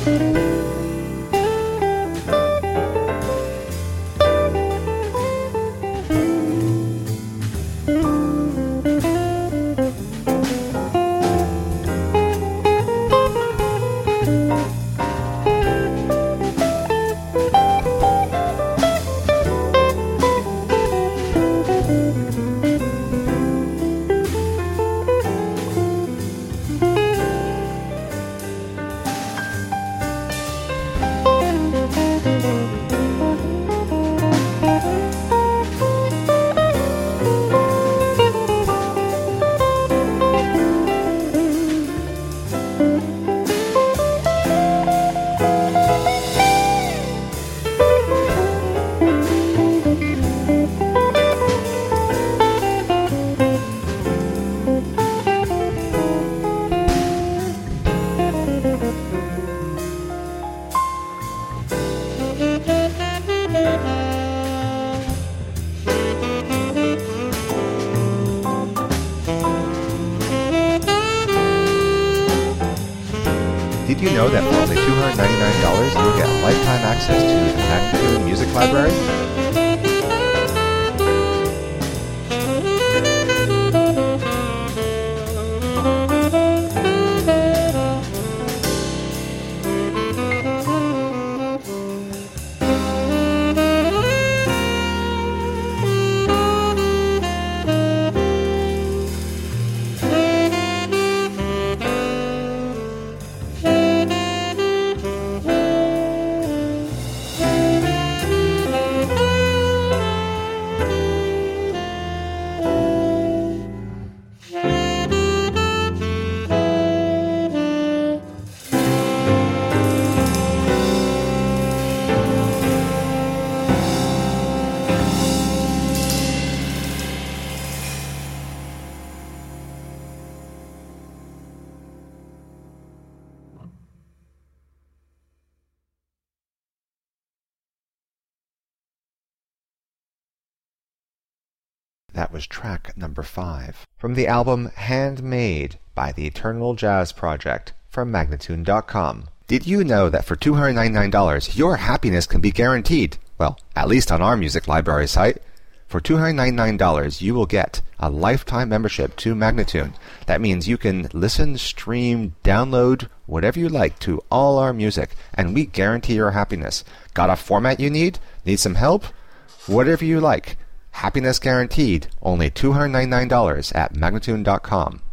Did you know that for only $299 you'll get lifetime access to the Magnatune Music Library? That was track number 5 from the album Handmade by the Eternal Jazz Project from Magnatune.com. Did you know that for $299 your happiness can be guaranteed? Well, at least on our music library site. For $299 you will get a lifetime membership to Magnatune. That means you can listen, stream, download, whatever you like to all our music, and we guarantee your happiness. Got a format you need? Need some help? Whatever you like. Happiness guaranteed, only $299 at Magnatune.com.